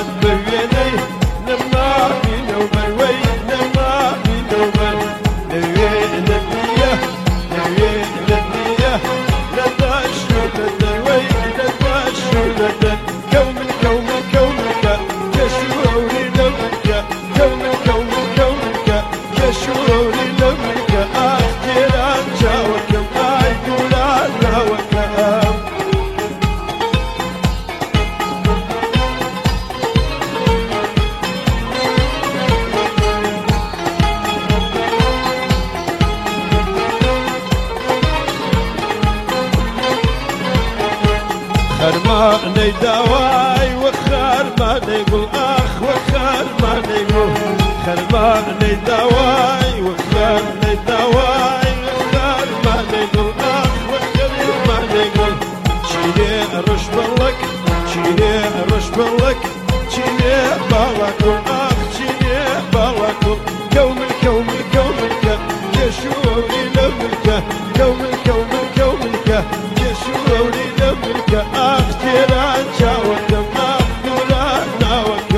بويني لما بينو بروي لما بينو بر نوي لدنيا نوي لدنيا لداشو لدوي لداشو لدن كوم كوم كومك كشوري لومك كوم كوم كومك كشوري لومك اختيران جاوك اي قولان هوك خرماني دواي وخرماني يقول اخ وخرماني يقول خرماني دواي وخرماني دواي وخرماني يقول اخ وخرماني يقول شيلي رش بالك شيلي رش بالك شيلي بالك اخ شيلي بالك كوم الكوم كومك يشوري لملك كوم الكوم كومك يشوري لملك اختيران جاوك مقدوران ناوك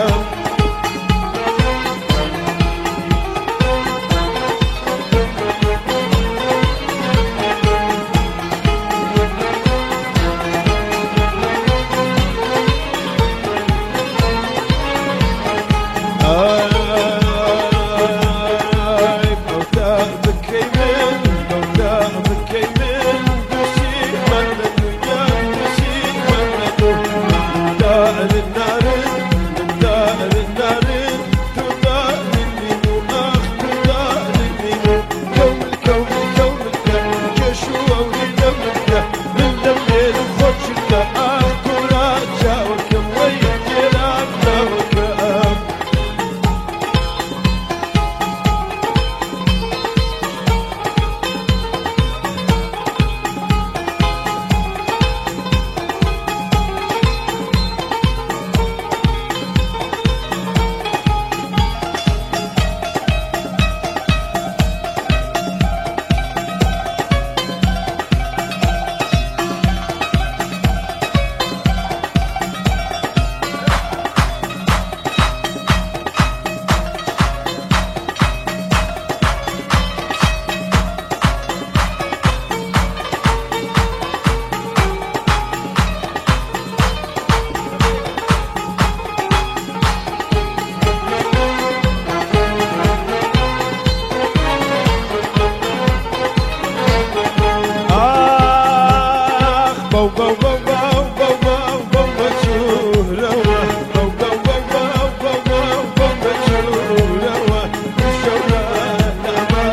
بو بو بو بو بو بو بو بشوروا بو بو بو بو بو بو بو بشوروا وشونا لما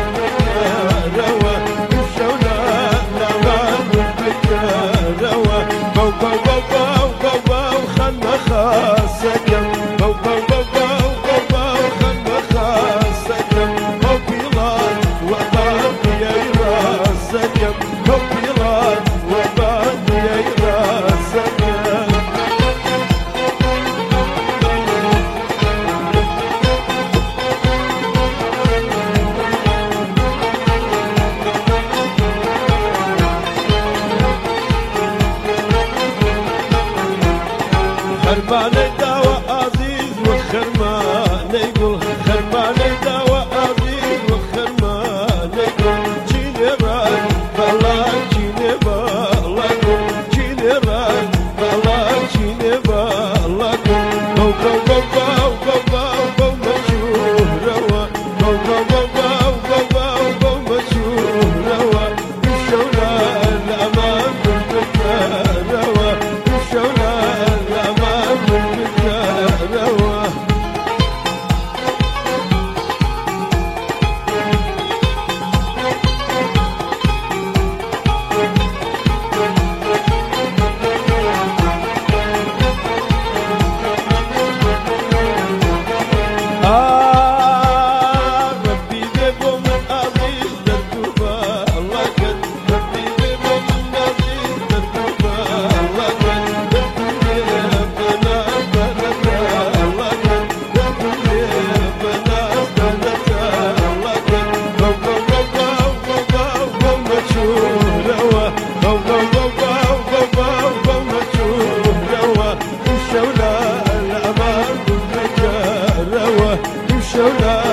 روا وشونا لما روا بو بو بو بو بو بو خلنا خاصك بو بو بو بو بو بو خلنا خاصك بو بلاد وطن يا راسك بو بلاد خرماني دوا عزيز وخرماني يقول خرماني دوا عزيز وخرماني يقول جيني راك بلاك جيني بلاك جيني راك بلاك جيني بلاك بو بو بو بو بو بو بو مشهورة بو بو بو بو بو بو بو مشهورة وشونا الأمان بالبكارة وشونا الأمان بالبكارة الشولا